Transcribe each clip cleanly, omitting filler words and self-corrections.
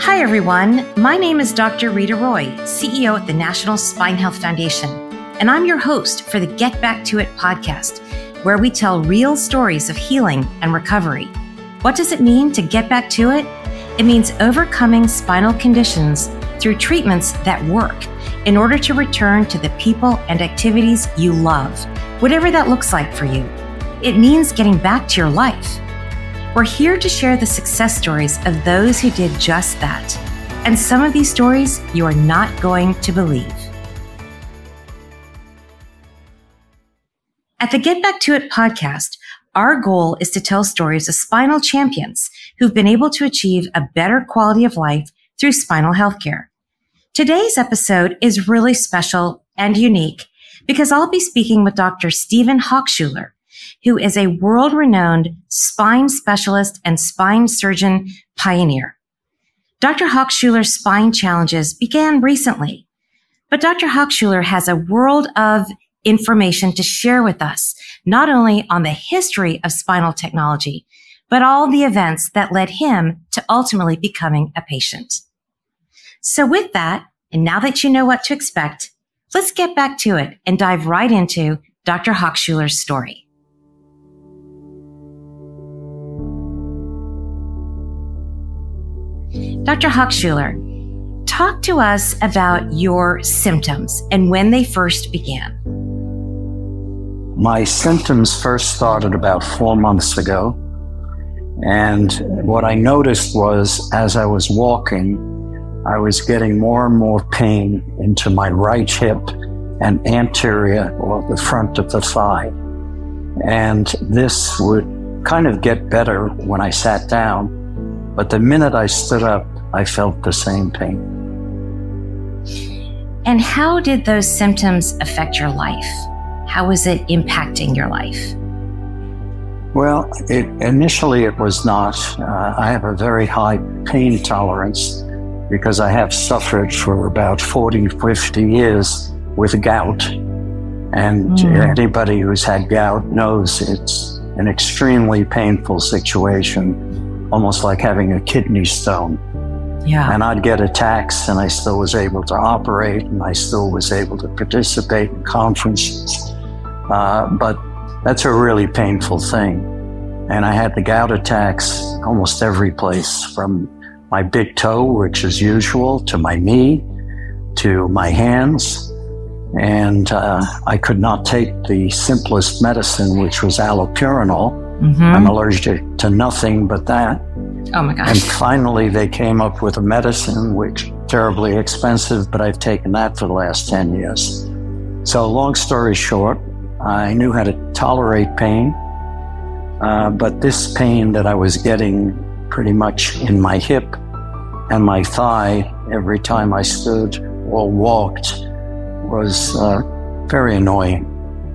Hi, everyone. My name is Dr. Rita Roy, CEO at the National Spine Health Foundation, and I'm your host for the Get Back to It podcast, where we tell real stories of healing and recovery. What does it mean to get back to it? It means overcoming spinal conditions through treatments that work in order to return to the people and activities you love, whatever that looks like for you. It means getting back to your life. We're here to share the success stories of those who did just that. And some of these stories you are not going to believe. At the Get Back to It podcast, our goal is to tell stories of spinal champions who've been able to achieve a better quality of life through spinal healthcare. Today's episode is really special and unique because I'll be speaking with Dr. Stephen Hochschuler, who is a world-renowned spine specialist and spine surgeon pioneer. Dr. Hochschuler's spine challenges began recently, but Dr. Hochschuler has a world of information to share with us, not only on the history of spinal technology, but all the events that led him to ultimately becoming a patient. So with that, and now that you know what to expect, let's get back to it and dive right into Dr. Hochschuler's story. Dr. Hochschuler, talk to us about your symptoms and when they first began. My symptoms first started about 4 months ago. And what I noticed was as I was walking, I was getting more and more pain into my right hip and anterior or the front of the thigh. And this would kind of get better when I sat down. But the minute I stood up, I felt the same pain. And how did those symptoms affect your life? How was it impacting your life? Well, initially it was not. I have a very high pain tolerance because I have suffered for about 40, 50 years with gout. And anybody who's had gout knows it's an extremely painful situation, almost like having a kidney stone. Yeah. And I'd get attacks and I still was able to operate and I still was able to participate in conferences. But that's a really painful thing. And I had the gout attacks almost every place, from my big toe, which is usual, to my knee, to my hands. And I could not take the simplest medicine, which was allopurinol. I'm allergic to nothing but that. Oh my gosh. And finally they came up with a medicine, which terribly expensive, but I've taken that for the last 10 years. So long story short, I knew how to tolerate pain, but this pain that I was getting pretty much in my hip and my thigh every time I stood or walked was very annoying.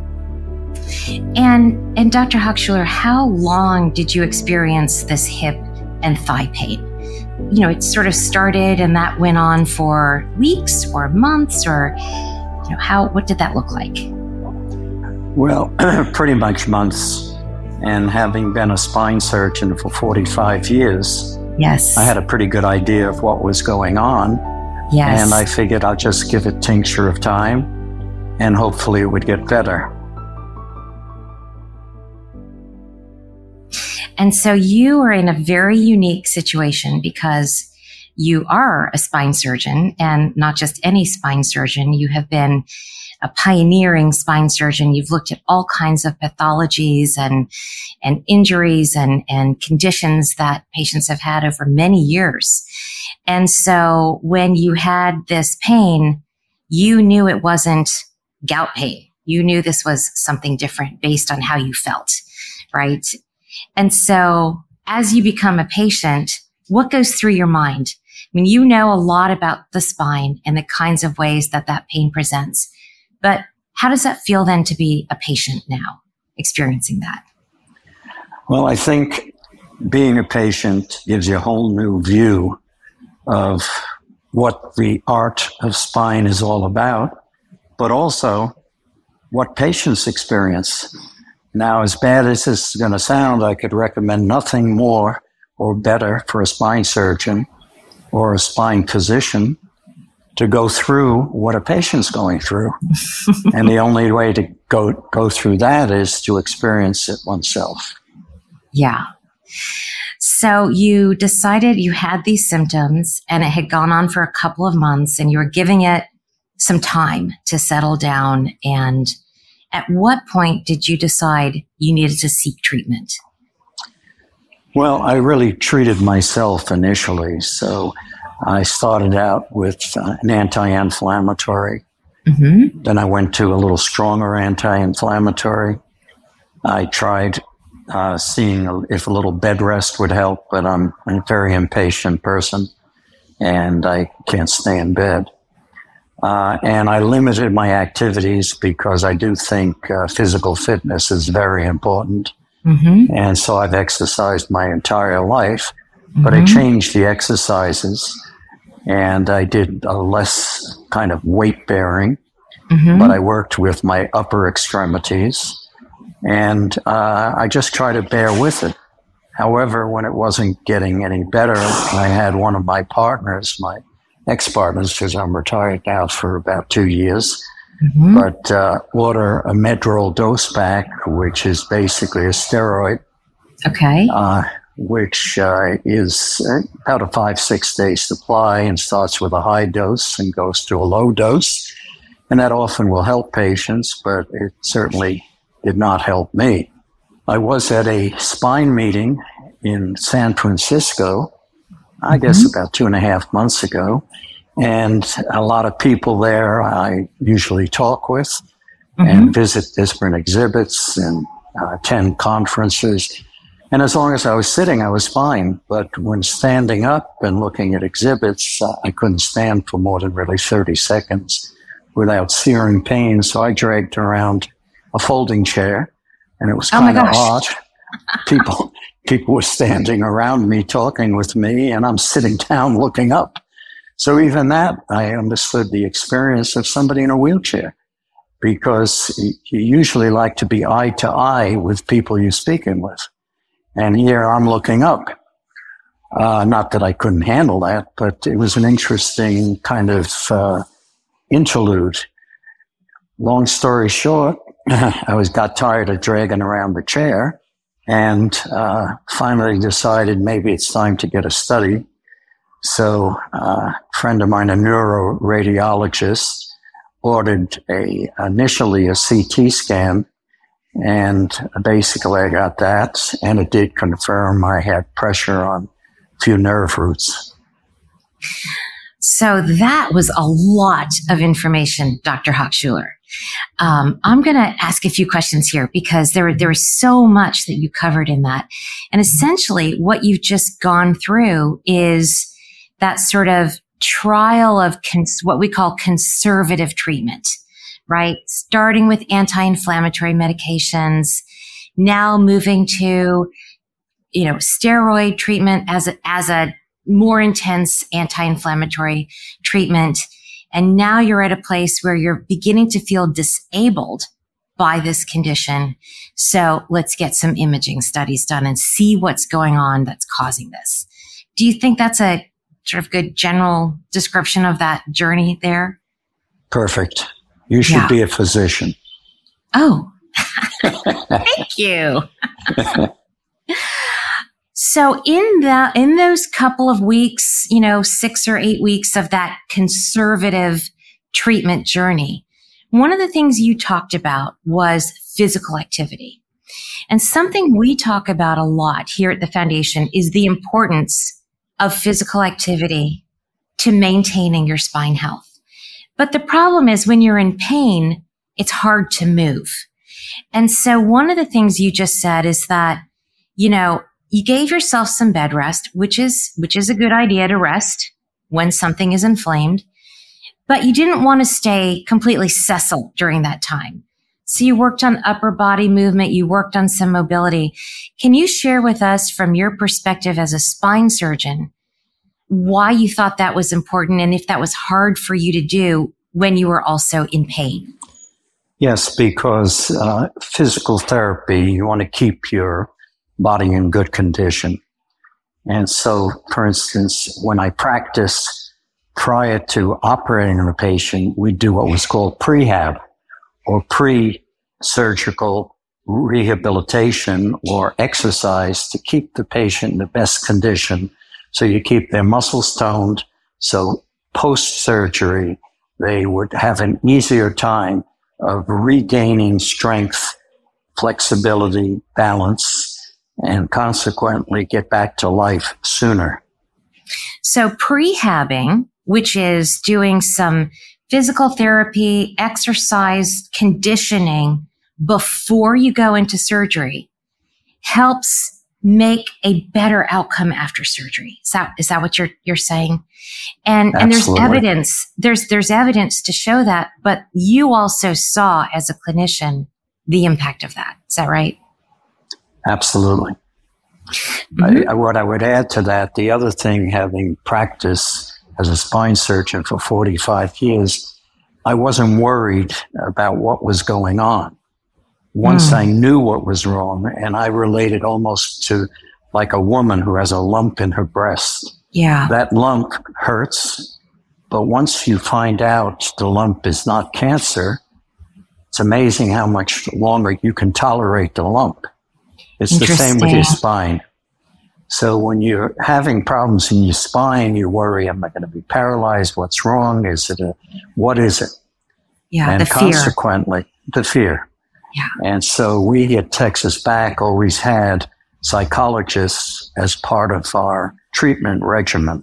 And Dr. Hochschuler, how long did you experience this hip and thigh pain? You know, it sort of started and that went on for weeks or months, or what did that look like? Well, pretty much months. And having been a spine surgeon for 45 years, yes, I had a pretty good idea of what was going on. Yes. And I figured I'll just give it tincture of time and hopefully it would get better. And so you are in a very unique situation because you are a spine surgeon, and not just any spine surgeon. You have been a pioneering spine surgeon. You've looked at all kinds of pathologies and injuries and conditions that patients have had over many years. And so when you had this pain, you knew it wasn't gout pain. You knew this was something different based on how you felt, right? And so as you become a patient, what goes through your mind? I mean, you know a lot about the spine and the kinds of ways that pain presents, but how does that feel then to be a patient now, experiencing that? Well, I think being a patient gives you a whole new view of what the art of spine is all about, but also what patients experience. Now, as bad as this is going to sound, I could recommend nothing more or better for a spine surgeon or a spine physician to go through what a patient's going through. And the only way to go through that is to experience it oneself. Yeah. So you decided you had these symptoms and it had gone on for a couple of months and you were giving it some time to settle down. And at what point did you decide you needed to seek treatment? Well, I really treated myself initially. So I started out with an anti-inflammatory. Mm-hmm. Then I went to a little stronger anti-inflammatory. I tried seeing if a little bed rest would help, but I'm a very impatient person and I can't stay in bed. And I limited my activities because I do think physical fitness is very important. Mm-hmm. And so I've exercised my entire life, but I changed the exercises and I did a less kind of weight bearing, but I worked with my upper extremities. And I just try to bear with it. However, when it wasn't getting any better, I had one of my partners, my ex-partners, because I'm retired now for about 2 years, but order a Medrol dose pack, which is basically a steroid. Okay. Which is about a 5-6 day supply and starts with a high dose and goes to a low dose. And that often will help patients, but it certainly did not help me. I was at a spine meeting in San Francisco, I guess about 2.5 months ago, and a lot of people there I usually talk with and visit different exhibits and attend conferences. And as long as I was sitting, I was fine. But when standing up and looking at exhibits, I couldn't stand for more than really 30 seconds without searing pain. So I dragged around a folding chair, and it was kind of odd. People were standing around me talking with me, and I'm sitting down looking up. So even that, I understood the experience of somebody in a wheelchair, because you usually like to be eye to eye with people you're speaking with. And here I'm looking up. Not that I couldn't handle that, but it was an interesting kind of interlude. Long story short, I got tired of dragging around the chair and finally decided maybe it's time to get a study. So a friend of mine, a neuroradiologist, ordered initially a CT scan, and basically I got that, and it did confirm I had pressure on a few nerve roots. So that was a lot of information, Dr. Hochschuler. I'm going to ask a few questions here because there was so much that you covered in that. And essentially what you've just gone through is that sort of trial of what we call conservative treatment, right? Starting with anti-inflammatory medications, now moving to, steroid treatment as a more intense anti-inflammatory treatment. And now you're at a place where you're beginning to feel disabled by this condition. So let's get some imaging studies done and see what's going on that's causing this. Do you think that's a sort of good general description of that journey there? Perfect. You should be a physician. Oh, thank you. So in those couple of weeks, 6 or 8 weeks of that conservative treatment journey, one of the things you talked about was physical activity. And something we talk about a lot here at the foundation is the importance of physical activity to maintaining your spine health. But the problem is when you're in pain, it's hard to move. And so one of the things you just said is that, you gave yourself some bed rest, which is a good idea to rest when something is inflamed, but you didn't want to stay completely sessile during that time. So you worked on upper body movement. You worked on some mobility. Can you share with us from your perspective as a spine surgeon, why you thought that was important and if that was hard for you to do when you were also in pain? Yes, because physical therapy, you want to keep your body in good condition. And so, for instance, when I practiced prior to operating on a patient, we do what was called prehab, or pre-surgical rehabilitation or exercise to keep the patient in the best condition. So you keep their muscles toned. So post-surgery, they would have an easier time of regaining strength, flexibility, balance, and consequently get back to life sooner. So prehabbing, which is doing some physical therapy, exercise, conditioning before you go into surgery, helps make a better outcome after surgery. Is that what you're saying? And there's evidence, there's evidence to show that, but you also saw as a clinician the impact of that. Is that right? Absolutely. Mm-hmm. What I would add to that, the other thing, having practiced as a spine surgeon for 45 years, I wasn't worried about what was going on. Once I knew what was wrong, and I related almost to like a woman who has a lump in her breast. Yeah. That lump hurts, but once you find out the lump is not cancer, it's amazing how much longer you can tolerate the lump. It's the same with your spine. So when you're having problems in your spine, you worry, am I going to be paralyzed? What's wrong? What is it? Yeah, and the consequently, the fear. Yeah. And so we at Texas Back always had psychologists as part of our treatment regimen.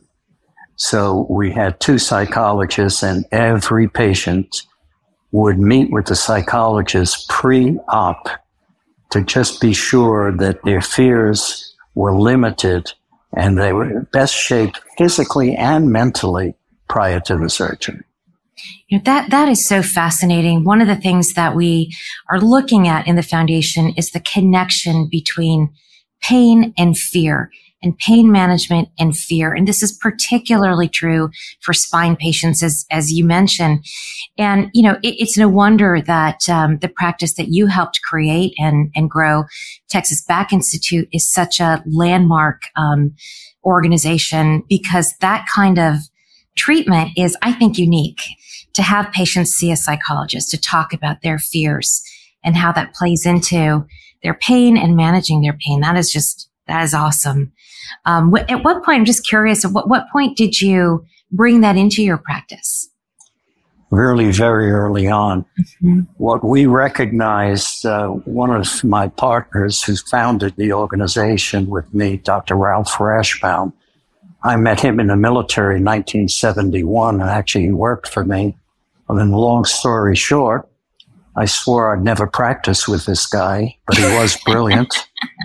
So we had 2 psychologists, and every patient would meet with the psychologist pre-op to just be sure that their fears were limited and they were in best shape physically and mentally prior to the surgery. You know, that is so fascinating. One of the things that we are looking at in the foundation is the connection between pain and fear, and pain management and fear. And this is particularly true for spine patients, as you mentioned. And, you know, it's no wonder that the practice that you helped create and grow, Texas Back Institute, is such a landmark organization, because that kind of treatment is, I think, unique. To have patients see a psychologist to talk about their fears and how that plays into their pain and managing their pain. That is awesome. At what point, I'm just curious, at what point did you bring that into your practice? Really, very early on. Mm-hmm. What we recognized, one of my partners who founded the organization with me, Dr. Ralph Rashbaum, I met him in the military in 1971, and actually he worked for me. And then, long story short, I swore I'd never practice with this guy, but he was brilliant.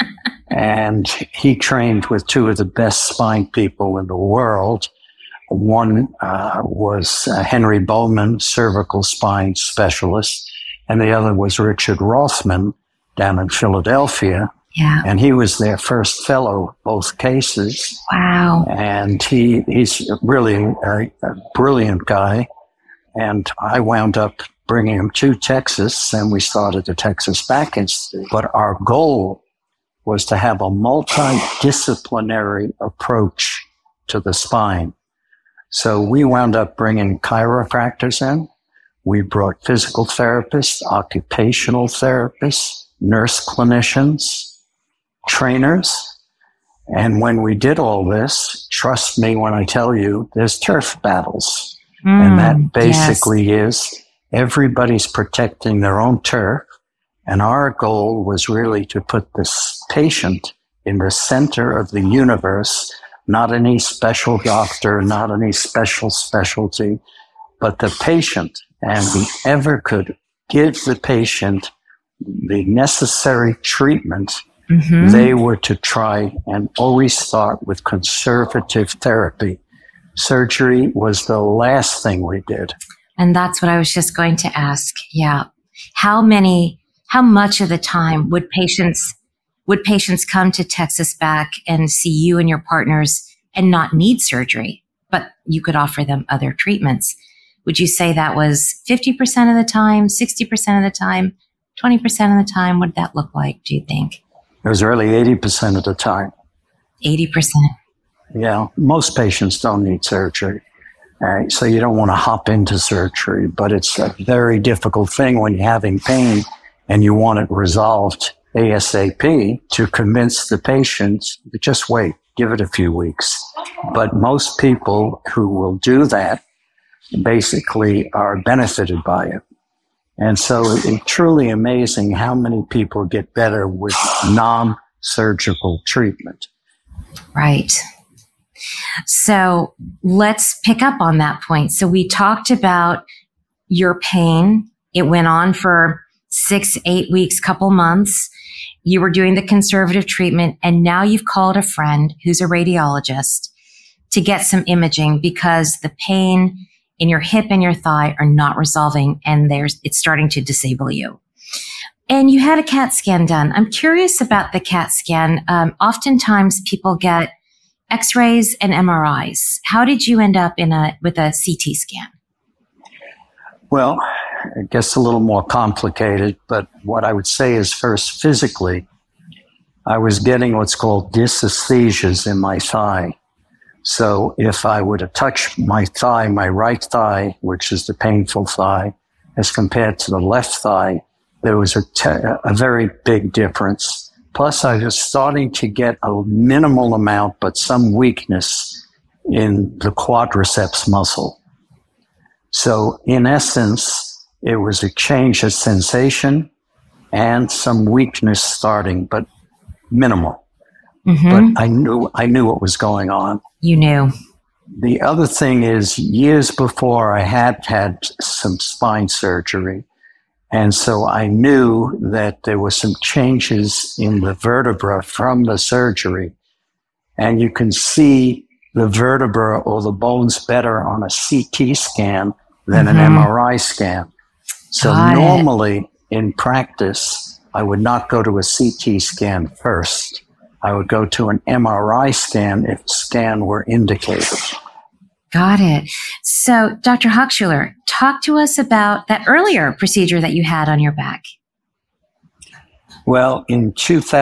And he trained with 2 of the best spine people in the world. One was Henry Bowman, cervical spine specialist, and the other was Richard Rothman down in Philadelphia. Yeah. And he was their first fellow, both cases. Wow. And he's really a brilliant guy. And I wound up bringing him to Texas, and we started the Texas Back Institute. But our goal was to have a multidisciplinary approach to the spine. So we wound up bringing chiropractors in. We brought physical therapists, occupational therapists, nurse clinicians, trainers. And when we did all this, trust me when I tell you, there's turf battles. And that basically is everybody's protecting their own turf. And our goal was really to put this patient in the center of the universe, not any special doctor, not any special specialty, but the patient. And we ever could give the patient the necessary treatment, they were to try and always start with conservative therapy. Surgery was the last thing we did. And that's what I was just going to ask. Yeah. How much of the time would patients come to Texas Back and see you and your partners and not need surgery, but you could offer them other treatments? Would you say that was 50% of the time, 60% of the time, 20% of the time? What did that look like, do you think? It was really 80% of the time. 80%. Yeah, most patients don't need surgery. So you don't want to hop into surgery, but it's a very difficult thing when you're having pain and you want it resolved ASAP to convince the patient to just wait, give it a few weeks. But most people who will do that basically are benefited by it. And so it's truly amazing how many people get better with non-surgical treatment. Right. So let's pick up on that point. So we talked about your pain. It went on for 6, 8 weeks, couple months. You were doing the conservative treatment, and now you've called a friend who's a radiologist to get some imaging because the pain in your hip and your thigh are not resolving, and it's starting to disable you. And you had a CAT scan done. I'm curious about the CAT scan. Oftentimes people get X-rays and MRIs. How did you end up with a CT scan? Well, it gets a little more complicated, but what I would say is first, physically, I was getting what's called dysesthesias in my thigh. So if I were to touch my thigh, my right thigh, which is the painful thigh, as compared to the left thigh, there was a very big difference. Plus, I was starting to get a minimal amount, but some weakness in the quadriceps muscle. So in essence, it was a change of sensation and some weakness starting, but minimal. Mm-hmm. But I knew what was going on. You knew. The other thing is, years before, I had some spine surgery. And so I knew that there were some changes in the vertebra from the surgery. And you can see the vertebra or the bones better on a CT scan than an MRI scan. So normally in practice, I would not go to a CT scan first. I would go to an MRI scan if the scan were indicated. Got it. So, Dr. Hochschuler, talk to us about that earlier procedure that you had on your back. Well, in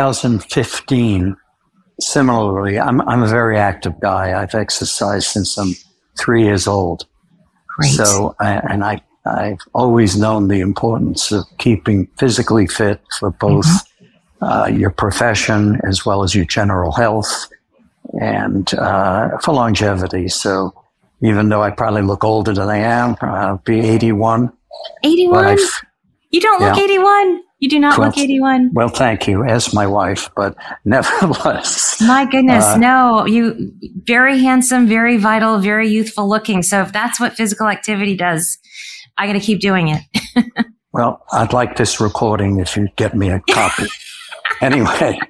2015, similarly, I'm a very active guy. I've exercised since I'm 3 years old. Great. So, I've always known the importance of keeping physically fit for both your profession as well as your general health and for longevity. So, even though I probably look older than I am, I'll be 81. 81? You don't look 81. You do not look 81. Well, thank you. As my wife, but nevertheless. My goodness, no. You very handsome, very vital, very youthful looking. So if that's what physical activity does, I got to keep doing it. Well, I'd like this recording if you'd get me a copy. Anyway,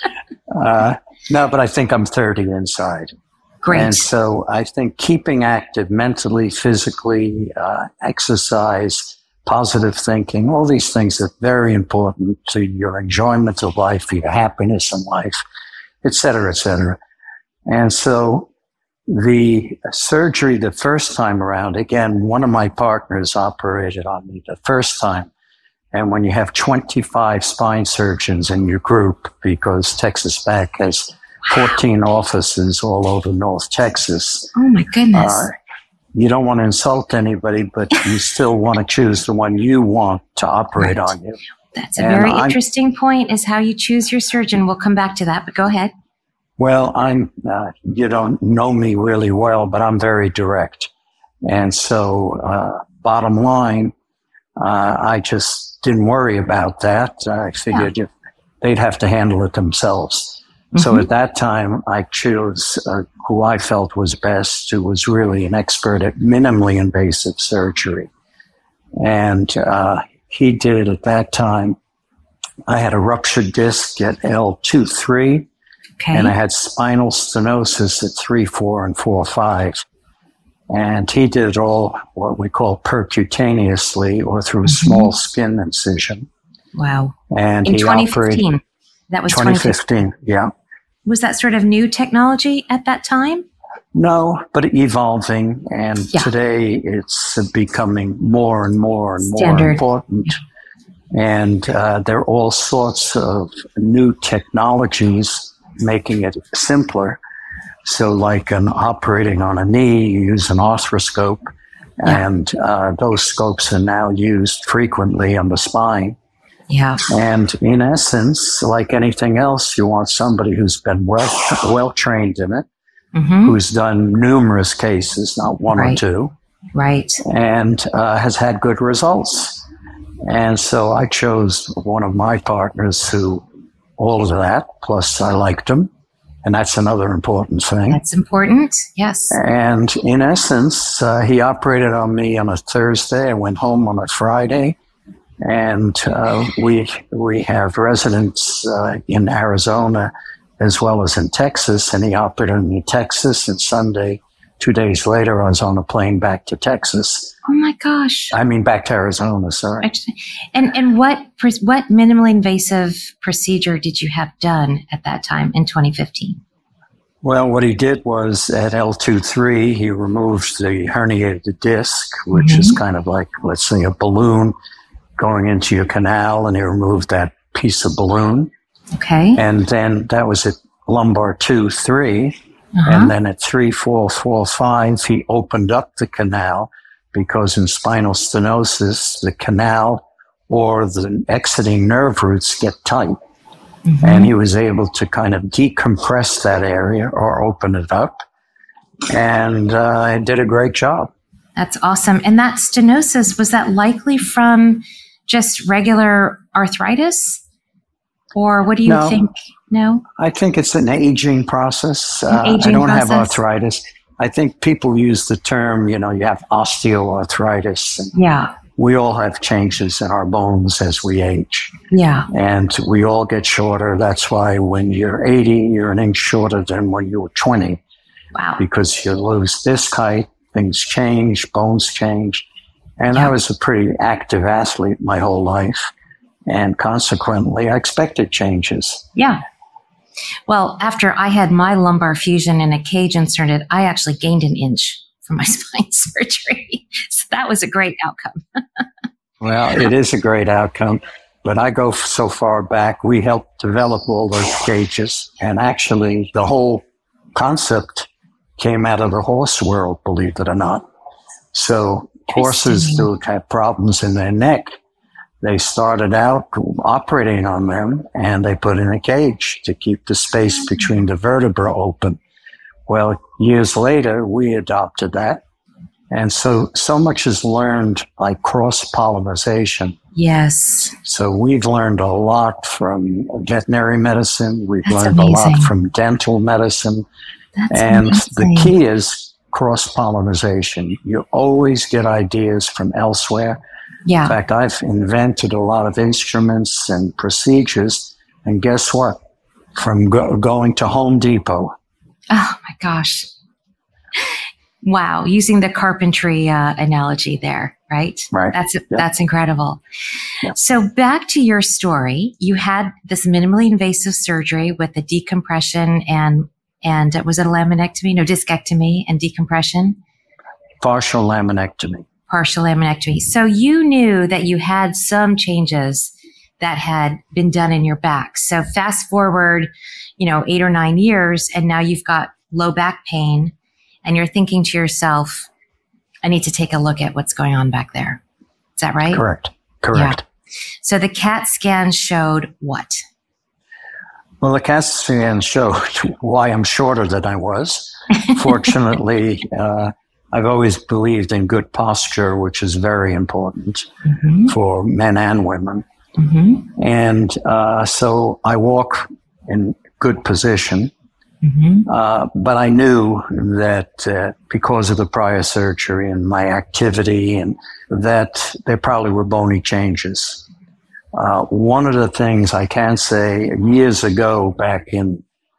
no, but I think I'm 30 inside. Great. And so I think keeping active mentally, physically, exercise, positive thinking, all these things are very important to your enjoyment of life, your happiness in life, et cetera, et cetera. And so the surgery the first time around, again, one of my partners operated on me the first time. And when you have 25 spine surgeons in your group, because Texas Back has 14 offices all over North Texas. Oh, my goodness. You don't want to insult anybody, but you still want to choose the one you want to operate on you. That's a very interesting point, is how you choose your surgeon. We'll come back to that, but go ahead. Well, you don't know me really well, but I'm very direct. And so, bottom line, I just didn't worry about that. I figured they'd have to handle it themselves. So at that time, I chose who I felt was best, who was really an expert at minimally invasive surgery. And he did at that time, I had a ruptured disc at L2-3, and I had spinal stenosis at 3-4 and 4-5. And he did it all what we call percutaneously, or through a small skin incision. Wow. And in 2015. That was 2015, yeah. Was that sort of new technology at that time? No, but evolving. And today it's becoming more and more and more important. And there are all sorts of new technologies making it simpler. So like an operating on a knee, you use an arthroscope, and those scopes are now used frequently on the spine. Yeah. And in essence, like anything else, you want somebody who's been well trained in it, who's done numerous cases, not one or two. Right. And has had good results. And so I chose one of my partners who all of that, plus I liked him. And that's another important thing. That's important, yes. And in essence, he operated on me on a Thursday. I went home on a Friday. And we have residents in Arizona as well as in Texas. And he operated in Texas. And Sunday, 2 days later, I was on a plane back to Texas. Oh my gosh! I mean, back to Arizona. Sorry. And what minimally invasive procedure did you have done at that time in 2015? Well, what he did was at L23, he removed the herniated disc, which is kind of like, let's say, a balloon going into your canal, and he removed that piece of balloon. Okay. And then that was at lumbar 2, 3. And then at 3, 4, 4, 5, he opened up the canal because in spinal stenosis, the canal or the exiting nerve roots get tight. And he was able to kind of decompress that area or open it up. And did a great job. That's awesome. And that stenosis, was that likely from just regular arthritis? Or what do you think? No? I think it's an aging process. I don't have arthritis. I think people use the term, you have osteoarthritis. And we all have changes in our bones as we age. Yeah. And we all get shorter. That's why when you're 80, you're an inch shorter than when you were 20. Wow. Because you lose disc height, things change, bones change. And I was a pretty active athlete my whole life. And consequently, I expected changes. Yeah. Well, after I had my lumbar fusion and a cage inserted, I actually gained an inch from my spine surgery. So that was a great outcome. Well, it is a great outcome. But I go so far back, we helped develop all those cages. And actually, the whole concept came out of the horse world, believe it or not. So horses do have problems in their neck. They started out operating on them, and they put in a cage to keep the space between the vertebrae open. Well, years later, we adopted that. And so much is learned like cross-pollination. Yes. So we've learned a lot from veterinary medicine. We've learned a lot from dental medicine. And the key is cross-pollination. You always get ideas from elsewhere. Yeah. In fact, I've invented a lot of instruments and procedures. And guess what? From going to Home Depot. Oh, my gosh. Wow. Using the carpentry analogy there, right? Right. That's incredible. Yeah. So back to your story, you had this minimally invasive surgery with the decompression and was it a laminectomy? No, discectomy and decompression? Partial laminectomy. Partial laminectomy. So you knew that you had some changes that had been done in your back. So fast forward, 8 or 9 years, and now you've got low back pain, and you're thinking to yourself, I need to take a look at what's going on back there. Is that right? Correct. Yeah. So the CAT scan showed what? Well, the CAT scan showed why I'm shorter than I was. Fortunately, I've always believed in good posture, which is very important for men and women. And so I walk in good position. But I knew that because of the prior surgery and my activity, and that there probably were bony changes. One of the things I can say, years ago, back in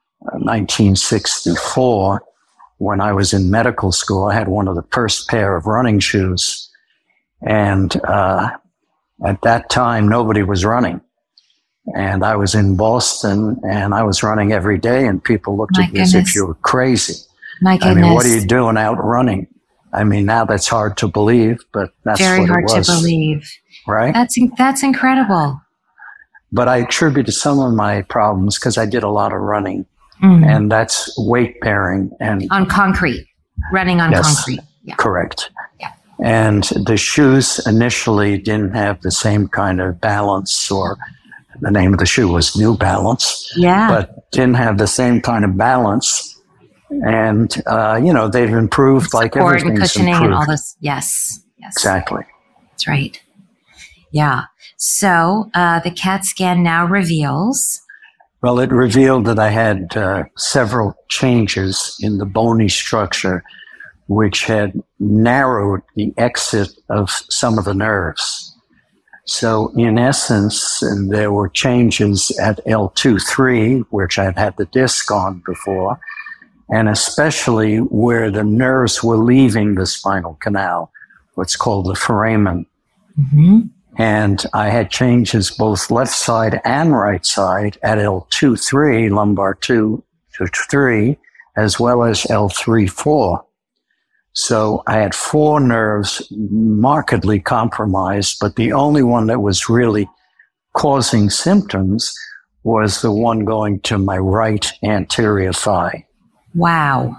1964, when I was in medical school, I had one of the first pair of running shoes. And at that time, nobody was running. And I was in Boston, and I was running every day, and people looked at me as if you were crazy. My goodness. I mean, what are you doing out running? I mean, now that's hard to believe, but that's very what it hard was. To believe. Right? That's incredible. But I attributed some of my problems because I did a lot of running And that's weight bearing and on concrete, running on yes, concrete. Yeah. Correct. Yeah. And the shoes initially didn't have the same kind of balance, or the name of the shoe was New Balance. Yeah. But didn't have the same kind of balance. And, they've improved like support everything's and cushioning improved. and all this. Yes. Exactly. That's right. Yeah. So the CAT scan now reveals. Well, it revealed that I had several changes in the bony structure, which had narrowed the exit of some of the nerves. So in essence, there were changes at L2-3, which I'd had the disc on before, and especially where the nerves were leaving the spinal canal, what's called the foramen. Mm-hmm. And I had changes both left side and right side at L2-3, lumbar 2 to 3, as well as L3-4. So I had 4 nerves markedly compromised, but the only one that was really causing symptoms was the one going to my right anterior thigh. Wow.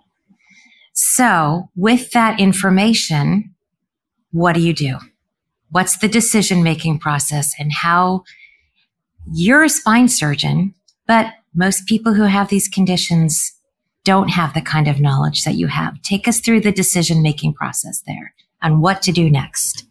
So with that information, what do? What's the decision-making process, and how you're a spine surgeon, but most people who have these conditions don't have the kind of knowledge that you have. Take us through the decision-making process there and what to do next.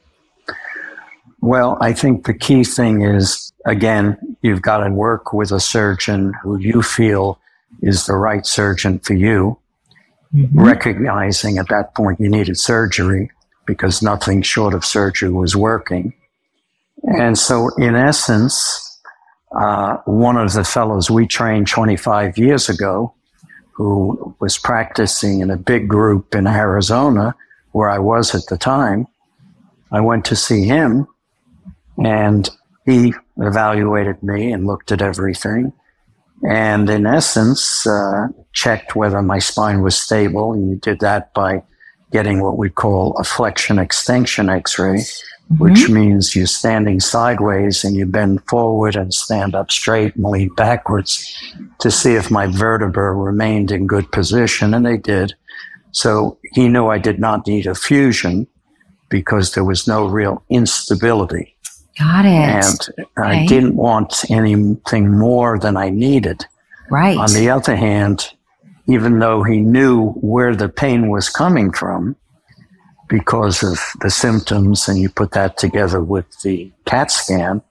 Well, I think the key thing is, again, you've got to work with a surgeon who you feel is the right surgeon for you, recognizing at that point you needed surgery because nothing short of surgery was working. And so, in essence, one of the fellows we trained 25 years ago, who was practicing in a big group in Arizona, where I was at the time, I went to see him, and he evaluated me and looked at everything, and in essence, checked whether my spine was stable. And you did that by getting what we call a flexion extension x-ray, which means you're standing sideways and you bend forward and stand up straight and lean backwards to see if my vertebra remained in good position, and they did. So he knew I did not need a fusion because there was no real instability. Got it. And I didn't want anything more than I needed. Right. On the other hand, even though he knew where the pain was coming from because of the symptoms, and you put that together with the CAT scan,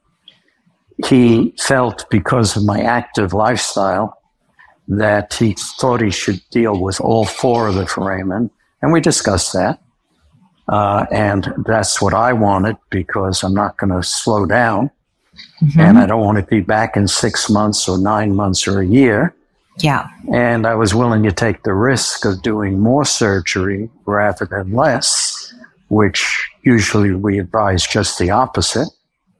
he felt because of my active lifestyle that he thought he should deal with all 4 of the foramen. And we discussed that. And that's what I wanted because I'm not going to slow down. And I don't want to be back in 6 months or 9 months or a year. Yeah. And I was willing to take the risk of doing more surgery rather than less, which usually we advise just the opposite.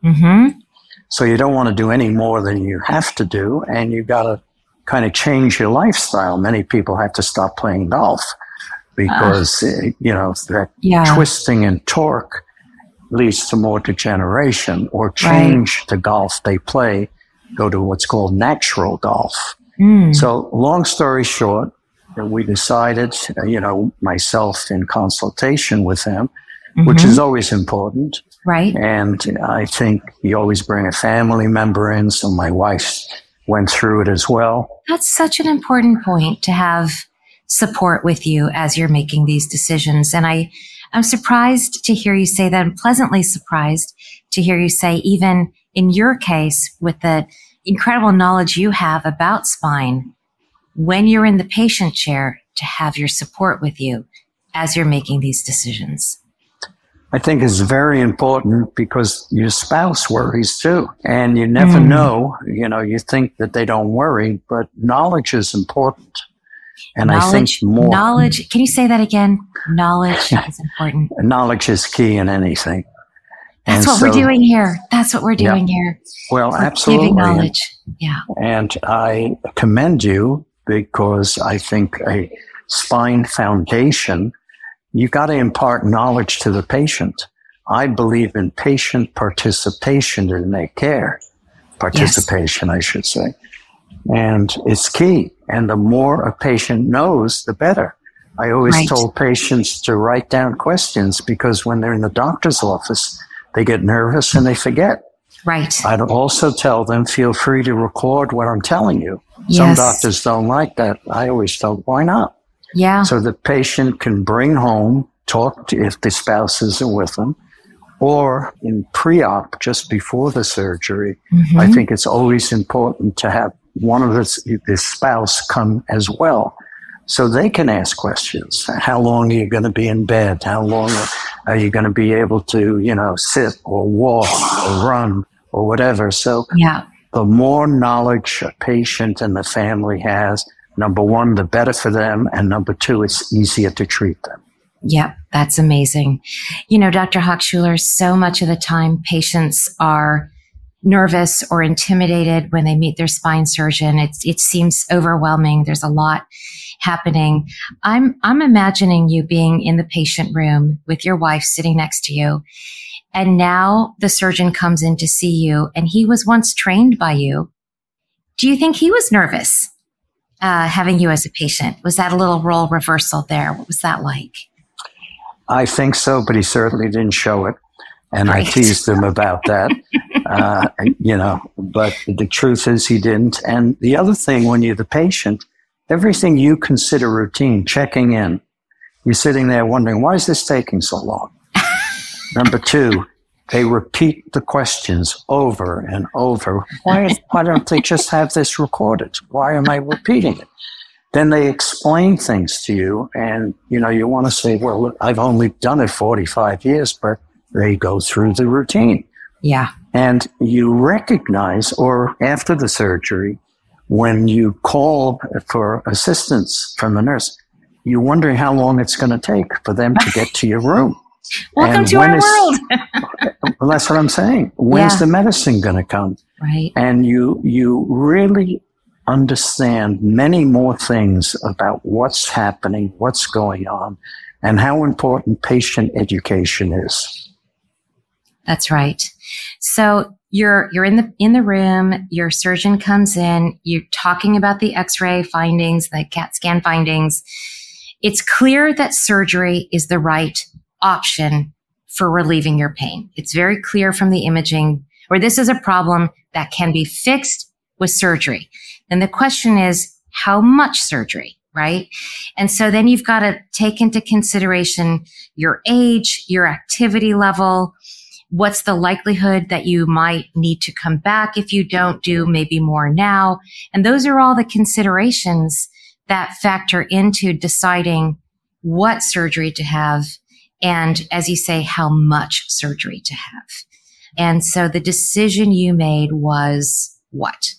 So you don't want to do any more than you have to do, and you got to kind of change your lifestyle. Many people have to stop playing golf because, that twisting and torque leads to more degeneration, or change the golf they play, go to what's called natural golf. So long story short, we decided, myself in consultation with him, which is always important. Right. And I think you always bring a family member in. So my wife went through it as well. That's such an important point, to have support with you as you're making these decisions. And I'm surprised to hear you say that. I'm pleasantly surprised to hear you say, even in your case, with the incredible knowledge you have about spine, when you're in the patient chair, to have your support with you as you're making these decisions. I think it's very important because your spouse worries too. And you never know, you think that they don't worry, but knowledge is important. And I think knowledge, can you say that again? Knowledge is important. Knowledge is key in anything. That's what we're doing here. That's what we're doing here. Well, we're absolutely. Giving knowledge. Yeah. And I commend you because I think a spine foundation, you got to impart knowledge to the patient. I believe in patient participation in their care. Participation, I should say. And it's key. And the more a patient knows, the better. I always told patients to write down questions because when they're in the doctor's office, they get nervous and they forget. Right. I'd also tell them, feel free to record what I'm telling you. Yes. Some doctors don't like that. I always tell them, why not? Yeah. So the patient can bring home, talk to if the spouse isn't with them, or in pre-op, just before the surgery. I think it's always important to have one of the spouse come as well, so they can ask questions. How long are you going to be in bed? How long are you going to be able to, sit or walk or run or whatever? So the more knowledge a patient and the family has, number one, the better for them. And number two, it's easier to treat them. Yep, that's amazing. Dr. Hochschuler, so much of the time patients are nervous or intimidated when they meet their spine surgeon. It seems overwhelming. There's a lot happening. I'm imagining you being in the patient room with your wife sitting next to you, and now the surgeon comes in to see you, and he was once trained by you. Do you think he was nervous having you as a patient? Was that a little role reversal there? What was that like? I think so, but he certainly didn't show it. And I teased him about that, but the truth is he didn't. And the other thing, when you're the patient, everything you consider routine, checking in, you're sitting there wondering, why is this taking so long? Number two, they repeat the questions over and over. Why don't they just have this recorded? Why am I repeating it? Then they explain things to you, and, you want to say, well, look, I've only done it 45 years, but they go through the routine. Yeah. And you recognize, or after the surgery, when you call for assistance from the nurse, you're wondering how long it's going to take for them to get to your room. Welcome to our world. Well, that's what I'm saying. When's the medicine going to come? Right. And you really understand many more things about what's happening, what's going on, and how important patient education is. That's right. So you're in the room, your surgeon comes in, you're talking about the X-ray findings, the CAT scan findings. It's clear that surgery is the right option for relieving your pain. It's very clear from the imaging, or this is a problem that can be fixed with surgery. And the question is, how much surgery, right? And so then you've got to take into consideration your age, your activity level. What's the likelihood that you might need to come back if you don't do maybe more now? And those are all the considerations that factor into deciding what surgery to have and, as you say, how much surgery to have. And so the decision you made was what?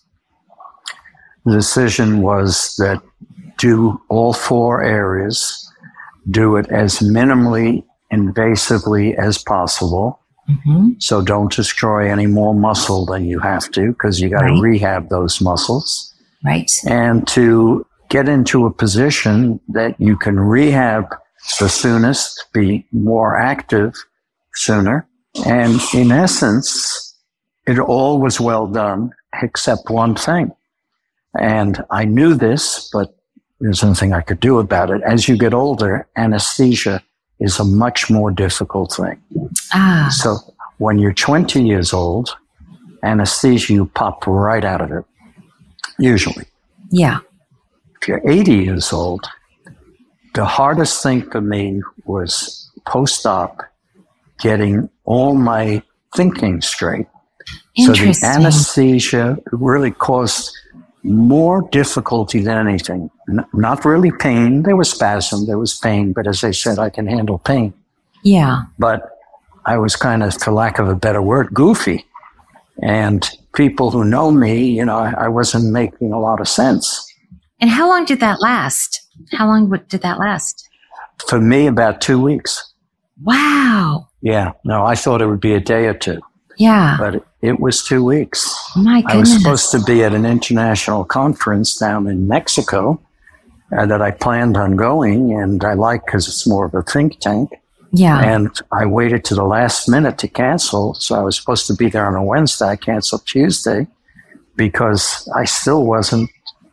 The decision was that do all four areas, do it as minimally invasively as possible. So don't destroy any more muscle than you have to, because you got to rehab those muscles. Right. And to get into a position that you can rehab the soonest, be more active sooner. And in essence, it all was well done except one thing. And I knew this, but there's nothing I could do about it. As you get older, anesthesia is a much more difficult thing. So when you're 20 years old, anesthesia, you pop right out of it, usually. Yeah. If you're 80 years old, the hardest thing for me was post-op getting all my thinking straight. So the anesthesia really caused more difficulty than anything. Not really pain. There was spasm, there was pain, but as I said, I can handle pain. Yeah. But I was kind of, for lack of a better word, goofy. And people who know me, I wasn't making a lot of sense. And how long did that last? How long did that last? For me, about 2 weeks. Wow. Yeah. No, I thought it would be a day or two. Yeah. But it was 2 weeks. My goodness. I was supposed to be at an international conference down in Mexico that I planned on going, and I like because it's more of a think tank. Yeah. And I waited to the last minute to cancel. So I was supposed to be there on a Wednesday. I canceled Tuesday because I still wasn't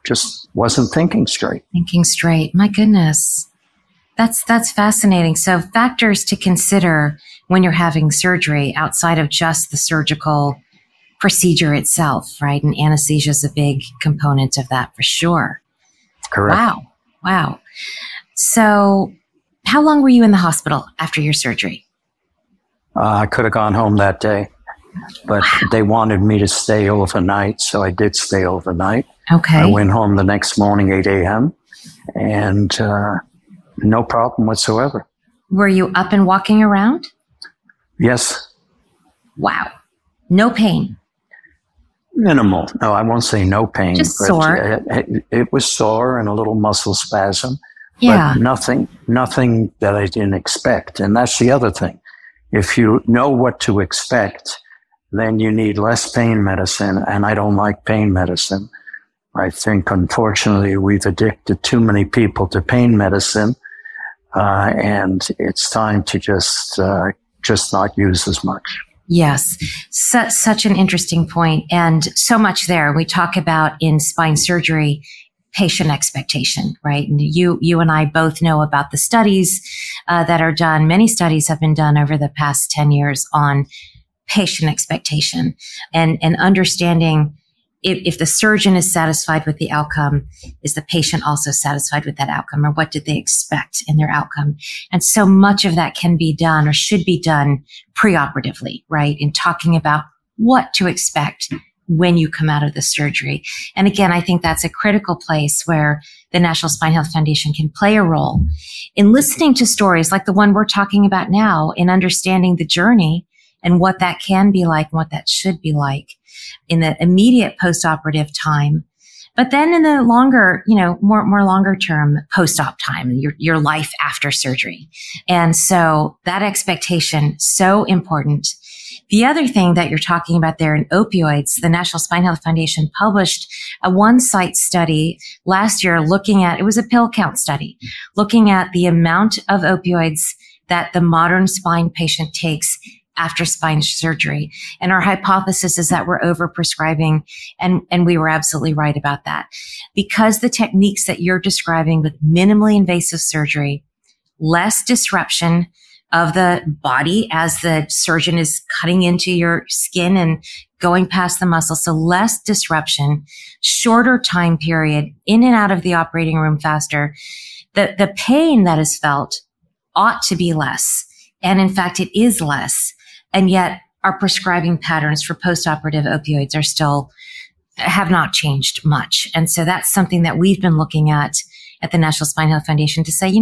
just wasn't thinking straight. Thinking straight. My goodness. That's fascinating. So factors to consider when you're having surgery outside of just the surgical procedure itself, right? And anesthesia is a big component of that for sure. Correct. Wow. So how long were you in the hospital after your surgery? I could have gone home that day, but they wanted me to stay overnight, so I did stay overnight. Okay. I went home the next morning, 8 a.m., and no problem whatsoever. Were you up and walking around? Yes. Wow. No pain? Minimal. No, I won't say no pain. Just sore? It was sore and a little muscle spasm. Yeah. But nothing that I didn't expect. And that's the other thing. If you know what to expect, then you need less pain medicine. And I don't like pain medicine. I think, unfortunately, we've addicted too many people to pain medicine. And it's time to just not use as much. Yes. Such an interesting point, and so much there. We talk about in spine surgery, patient expectation, right? And you and I both know about the studies that are done. Many studies have been done over the past 10 years on patient expectation and understanding if the surgeon is satisfied with the outcome, is the patient also satisfied with that outcome, or what did they expect in their outcome? And so much of that can be done or should be done preoperatively, right? In talking about what to expect when you come out of the surgery. And again, I think that's a critical place where the National Spine Health Foundation can play a role in listening to stories like the one we're talking about now, in understanding the journey and what that can be like and what that should be like in the immediate postoperative time. But then in the longer, more longer term post-op time, your life after surgery. And so that expectation, so important. The other thing that you're talking about there in opioids, the National Spine Health Foundation published a one-site study last year looking at, it was a pill count study, looking at the amount of opioids that the modern spine patient takes after spine surgery. And our hypothesis is that we're overprescribing, and we were absolutely right about that. Because the techniques that you're describing with minimally invasive surgery, less disruption of the body as the surgeon is cutting into your skin and going past the muscle. So less disruption, shorter time period, in and out of the operating room faster. The pain that is felt ought to be less. And in fact, it is less. And yet our prescribing patterns for postoperative opioids have not changed much. And so that's something that we've been looking at the National Spine Health Foundation to say,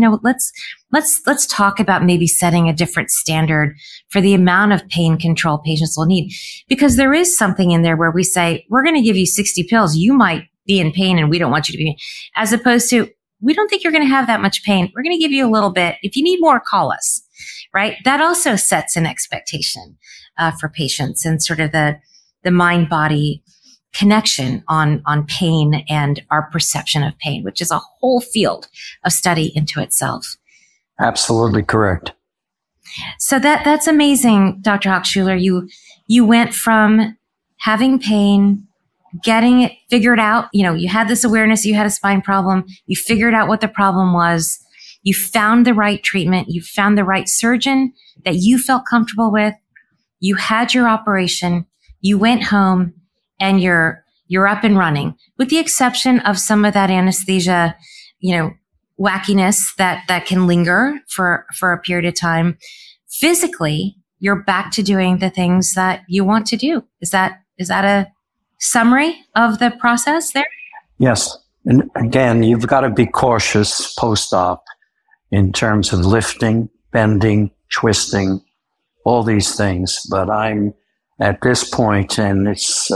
let's talk about maybe setting a different standard for the amount of pain control patients will need. Because there is something in there where we say, we're going to give you 60 pills. You might be in pain and we don't want you to be in pain. As opposed to, we don't think you're going to have that much pain. We're going to give you a little bit. If you need more, call us. Right? That also sets an expectation for patients and sort of the mind-body connection on pain and our perception of pain, which is a whole field of study into itself. Absolutely correct. So that's amazing, Dr. Hochschuler. You went from having pain, getting it figured out. You had this awareness, you had a spine problem. You figured out what the problem was. You found the right treatment. You found the right surgeon that you felt comfortable with. You had your operation. You went home and you're up and running, with the exception of some of that anesthesia, wackiness that can linger for a period of time. Physically, you're back to doing the things that you want to do. Is that a summary of the process there? Yes. And again, you've got to be cautious post-op in terms of lifting, bending, twisting, all these things. But I'm at this point, and it's,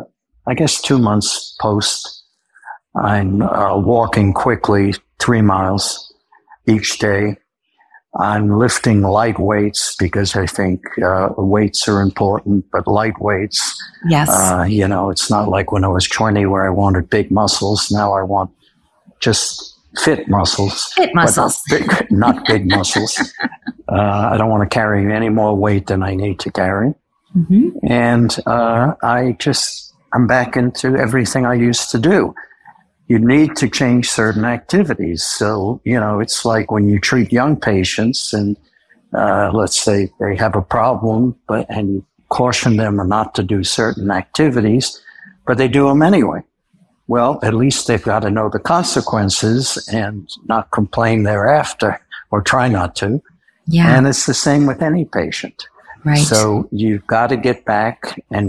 2 months post, I'm walking quickly 3 miles each day. I'm lifting light weights because I think weights are important, but light weights. Yes. It's not like when I was 20 where I wanted big muscles. Now I want just fit muscles. Fit muscles. Not big muscles. I don't want to carry any more weight than I need to carry. Mm-hmm. And I'm back into everything I used to do. you need to change certain activities. So, it's like when you treat young patients and let's say they have a problem, and you caution them not to do certain activities, but they do them anyway. Well, at least they've got to know the consequences and not complain thereafter, or try not to. Yeah. And it's the same with any patient. Right. So you've got to get back in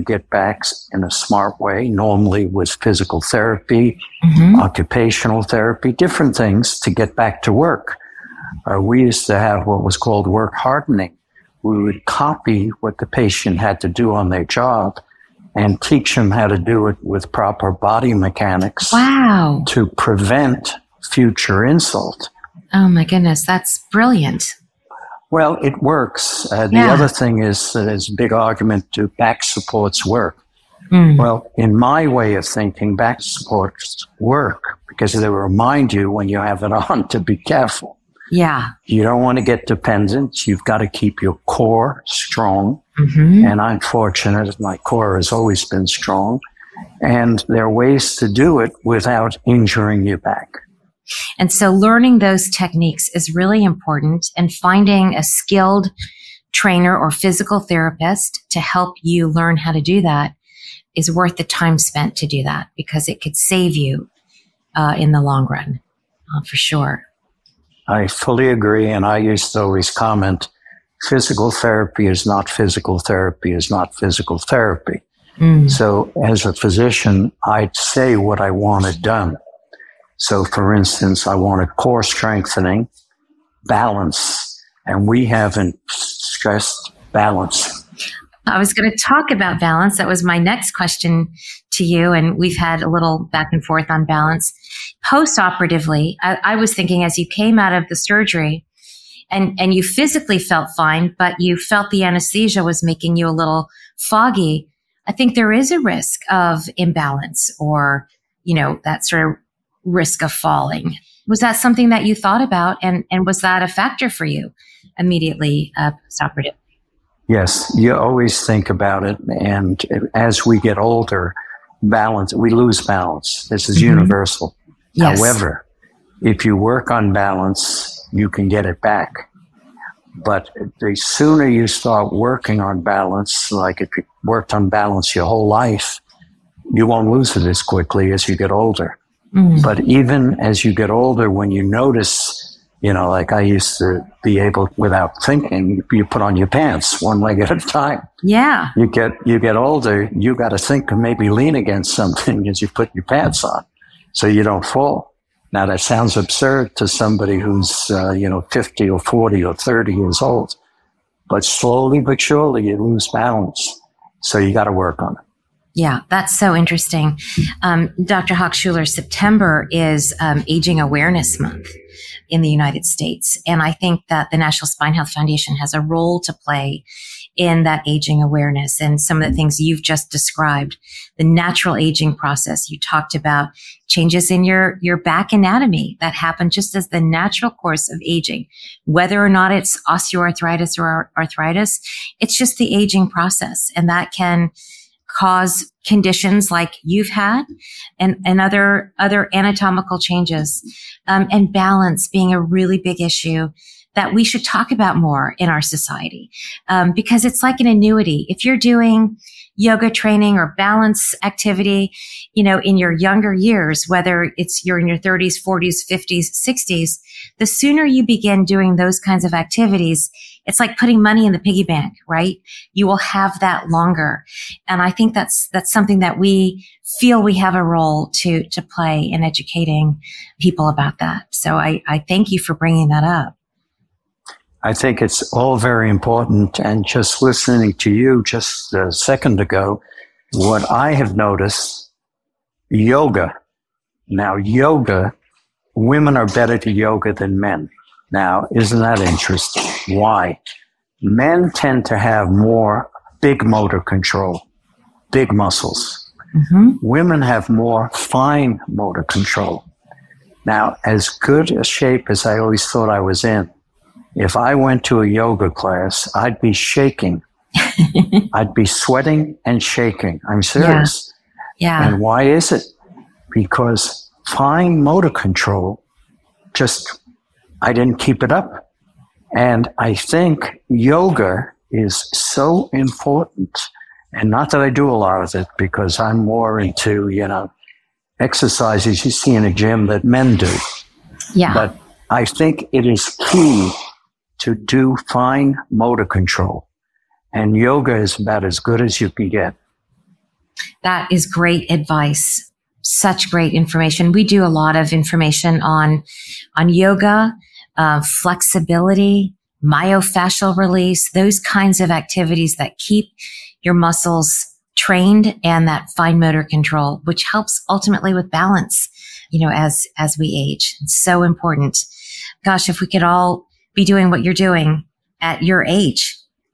a smart way, normally with physical therapy, occupational therapy, different things to get back to work. We used to have what was called work hardening. We would copy what the patient had to do on their job and teach them how to do it with proper body mechanics. Wow. To prevent future insult. Oh my goodness, that's brilliant. Well, it works. The other thing is that there's a big argument, do back supports work? Well, in my way of thinking, back supports work because they remind you when you have it on to be careful. Yeah. You don't want to get dependent. You've got to keep your core strong. And I'm fortunate, my core has always been strong. And there are ways to do it without injuring your back. And so learning those techniques is really important, and finding a skilled trainer or physical therapist to help you learn how to do that is worth the time spent to do that, because it could save you in the long run, for sure. I fully agree. And I used to always comment, physical therapy is not physical therapy is not physical therapy. So as a physician, I'd say what I wanted done. So for instance, I wanted core strengthening, balance, and we haven't stressed balance. I was going to talk about balance. That was my next question to you. And we've had a little back and forth on balance. Post-operatively, I was thinking, as you came out of the surgery and you physically felt fine, but you felt the anesthesia was making you a little foggy, I think there is a risk of imbalance, or, that sort of risk of falling. Was that something that you thought about? And was that a factor for you immediately post-operative? Yes, you always think about it. And as we get older, we lose balance. This is universal. Yes. However, if you work on balance, you can get it back. But the sooner you start working on balance, like if you worked on balance your whole life, you won't lose it as quickly as you get older. But even as you get older, when you notice, like I used to be able, without thinking, you put on your pants one leg at a time. Yeah. You get older, you got to think and maybe lean against something as you put your pants on so you don't fall. Now that sounds absurd to somebody who's, 50 or 40 or 30 years old, but slowly but surely you lose balance. So you got to work on it. Yeah, that's so interesting. Dr. Hochschuler, September is Aging Awareness Month in the United States. And I think that the National Spine Health Foundation has a role to play in that aging awareness, and some of the things you've just described, the natural aging process. You talked about changes in your back anatomy that happen just as the natural course of aging, whether or not it's osteoarthritis or arthritis. It's just the aging process, and that can cause conditions like you've had and other anatomical changes, and balance being a really big issue that we should talk about more in our society, because it's like an annuity. If you're doing yoga training or balance activity, in your younger years, whether you're in your 30s, 40s, 50s, 60s, the sooner you begin doing those kinds of activities, it's like putting money in the piggy bank, right? You will have that longer. And I think that's something that we feel we have a role to play in educating people about that. So I thank you for bringing that up. I think it's all very important. And just listening to you just a second ago, what I have noticed, yoga. Now, women are better to yoga than men. Now, isn't that interesting? Why? Men tend to have more big motor control, big muscles. Women have more fine motor control. Now, as good a shape as I always thought I was in, if I went to a yoga class, I'd be shaking. I'd be sweating and shaking. I'm serious. Yeah. And why is it? Because fine motor control, I didn't keep it up. And I think yoga is so important. And not that I do a lot of it, because I'm more into, exercises you see in a gym that men do. Yeah. But I think it is key to do fine motor control. And yoga is about as good as you can get. That is great advice. Such great information. We do a lot of information on yoga, flexibility, myofascial release, those kinds of activities that keep your muscles trained and that fine motor control, which helps ultimately with balance, as we age. It's so important. Gosh, if we could all be doing what you're doing at your age.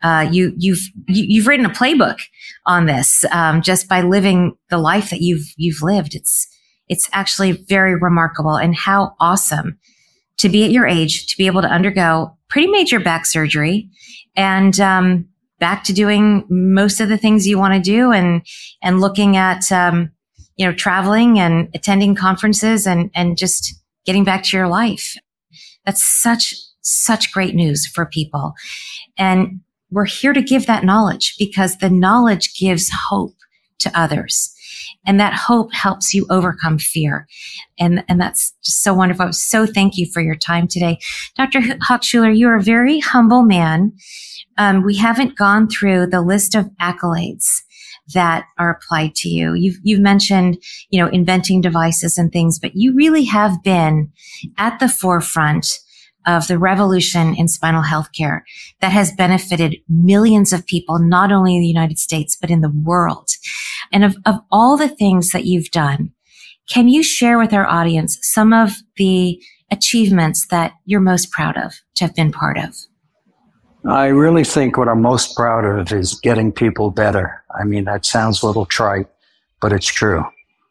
You've written a playbook on this, just by living the life that you've lived. It's actually very remarkable, and how awesome to be at your age, to be able to undergo pretty major back surgery and, back to doing most of the things you want to do and looking at, traveling and attending conferences and just getting back to your life. That's such great news for people. And we're here to give that knowledge, because the knowledge gives hope to others. And that hope helps you overcome fear. And that's just so wonderful. So thank you for your time today. Dr. Hochschuler, you're a very humble man. We haven't gone through the list of accolades that are applied to you. You've mentioned, inventing devices and things, but you really have been at the forefront of the revolution in spinal health care that has benefited millions of people, not only in the United States, but in the world. And of all the things that you've done, can you share with our audience some of the achievements that you're most proud of to have been part of? I really think what I'm most proud of is getting people better. I mean, that sounds a little trite, but it's true.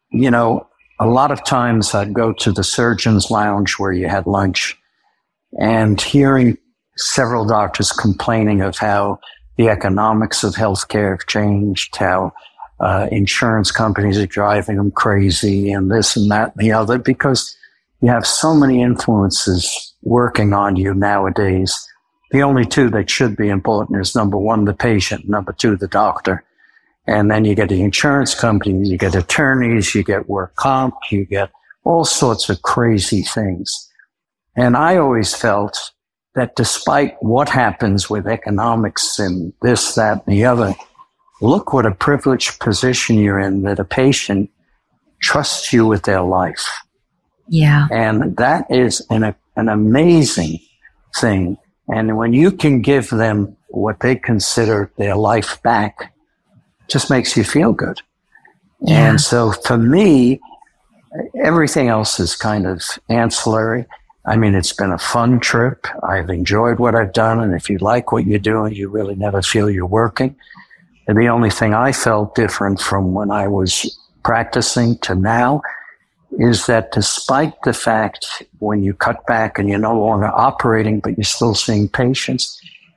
A lot of times I'd go to the surgeon's lounge where you had lunch, and hearing several doctors complaining of how the economics of healthcare have changed, how insurance companies are driving them crazy, and this and that and the other, because you have so many influences working on you nowadays. The only two that should be important is, number one, the patient, number two, the doctor. And then you get the insurance companies, you get attorneys, you get work comp, you get all sorts of crazy things. And I always felt that despite what happens with economics and this, that, and the other, look what a privileged position you're in, that a patient trusts you with their life. Yeah. And that is an amazing thing. And when you can give them what they consider their life back, it just makes you feel good. Yeah. And so for me, everything else is kind of ancillary. I mean, it's been a fun trip. I've enjoyed what I've done. And if you like what you're doing, you really never feel you're working. And the only thing I felt different from when I was practicing to now is that despite the fact when you cut back and you're no longer operating, but you're still seeing patients,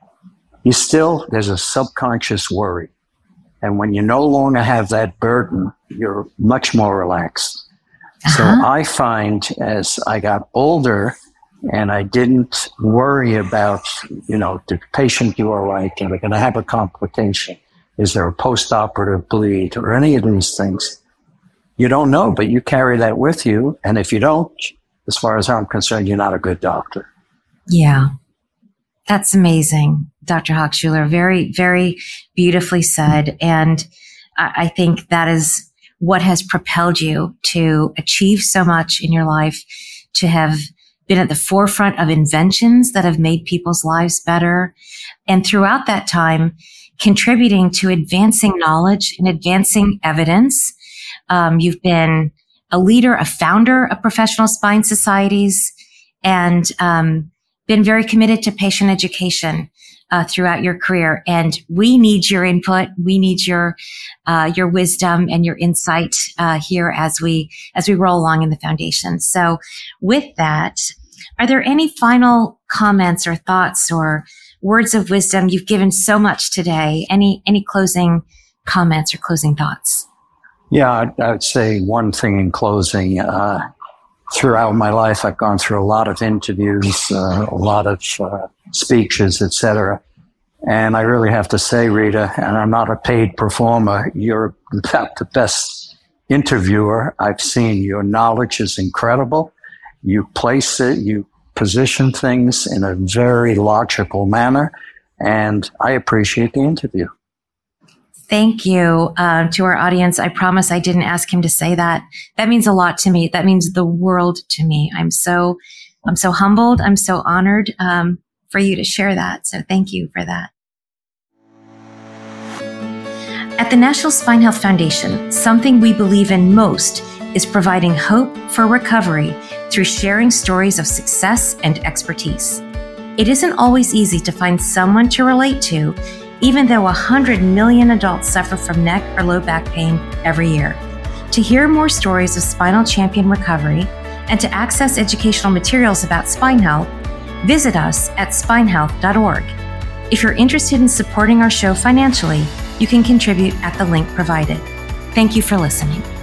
there's a subconscious worry. And when you no longer have that burden, you're much more relaxed. So I find as I got older and I didn't worry about, the patient do all right? Are they going to have a complication? Is there a post-operative bleed or any of these things? You don't know, but you carry that with you. And if you don't, as far as I'm concerned, you're not a good doctor. Yeah. That's amazing, Dr. Hochschuler. Very, very beautifully said. And I think that is what has propelled you to achieve so much in your life, to have been at the forefront of inventions that have made people's lives better. And throughout that time, contributing to advancing knowledge and advancing evidence. You've been a leader, a founder of professional spine societies, and been very committed to patient education throughout your career. And we need your input. We need your wisdom and your insight here as we roll along in the foundation. So with that, are there any final comments or thoughts or words of wisdom? You've given so much today. Any closing comments or closing thoughts? Yeah, I'd say one thing in closing. throughout my life, I've gone through a lot of interviews, a lot of speeches, etc. And I really have to say, Rita, and I'm not a paid performer, you're about the best interviewer I've seen. Your knowledge is incredible. You place it, you position things in a very logical manner, and I appreciate the interview. Thank you. To our audience, I promise I didn't ask him to say that. That means a lot to me. That means the world to me. I'm so humbled. I'm so honored for you to share that. So thank you for that. At the National Spine Health Foundation, something we believe in most is providing hope for recovery through sharing stories of success and expertise. It isn't always easy to find someone to relate to, even though 100 million adults suffer from neck or low back pain every year. To hear more stories of spinal champion recovery and to access educational materials about spine health, visit us at spinehealth.org. If you're interested in supporting our show financially, you can contribute at the link provided. Thank you for listening.